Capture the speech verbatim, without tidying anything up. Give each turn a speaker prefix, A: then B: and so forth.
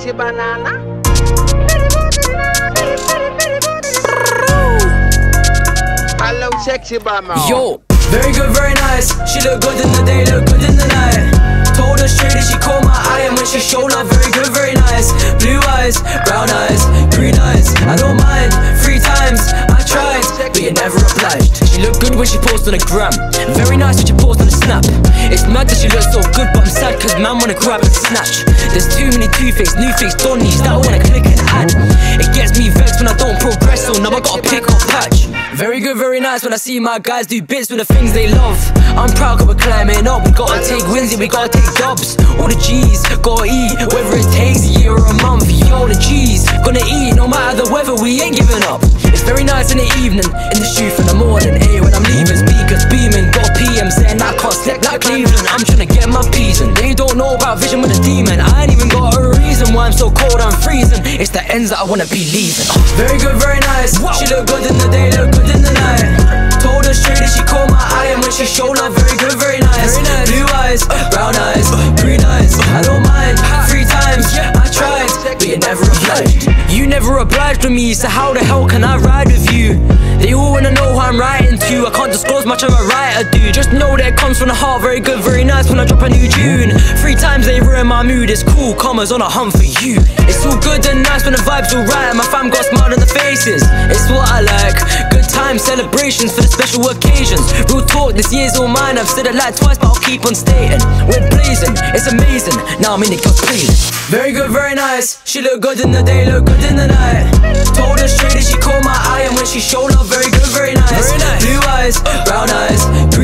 A: sexy banana. Hello, sexy banana.
B: Yo, very good, very nice. She look good in the day, look good in the night. Told her straight that she caught my eye, and when she showed up, very good, very nice. Blue eyes, brown eyes, green eyes. I don't mind. Three times I tried, but you never obliged. She looked good when she posted on the gram. Very nice when she posted on the snap. It's mad that she looks so good, but I'm sad cause man wanna grab and snatch. There's too many two-faced, new-faced donnies that I wanna click and add. It gets me vexed when I don't progress, so now I gotta pick or patch. Very good, very nice when I see my guys do bits with the things they love. I'm proud cause we're climbing up. We gotta take wins, yeah, we gotta take dubs. All the G's, gotta eat, whether it takes a year or a month. Yo, the G's, gonna eat, no matter the weather, we ain't giving up. It's very nice in the evening, in the shoot in the morning. Hey, when I'm leaving, speakers beaming, got P M saying I can't select like Cleveland. I'm tryna get my peas in. They don't know about vision with a demon. I ain't even got a reason why I'm so cold, I'm freezing. It's the ends that I wanna be leaving. Very good, very nice. Wow. She look good in the day, look good in the night. Told her straight that she caught my eye, and when she showed up, very good, very nice. Very nice. Blue eyes, brown eyes, green eyes. I don't mind. Three times I tried, but you never obliged. You never obliged with me, so how the hell can I ride with you? They all wanna know who I'm writing to. I can't disclose much of a writer, dude. Just know that it comes from the heart. Very good, very nice when I drop a new tune. Three times they ruin my mood. It's cool, commas on a hunt for you. It's all good and nice when the vibe's alright, and my fam got smile on the faces. It's what I like. Good times, celebrations for the special occasions. Real talk, this year's all mine. I've said it like twice, but I'll keep on stating. We're blazing, it's amazing. Now I'm in the girls please. Very good, very nice. She look good in the day, look good in the night. Told her straight that she caught my eye, and when she showed up, very good, very nice. Very nice. Blue eyes, brown eyes,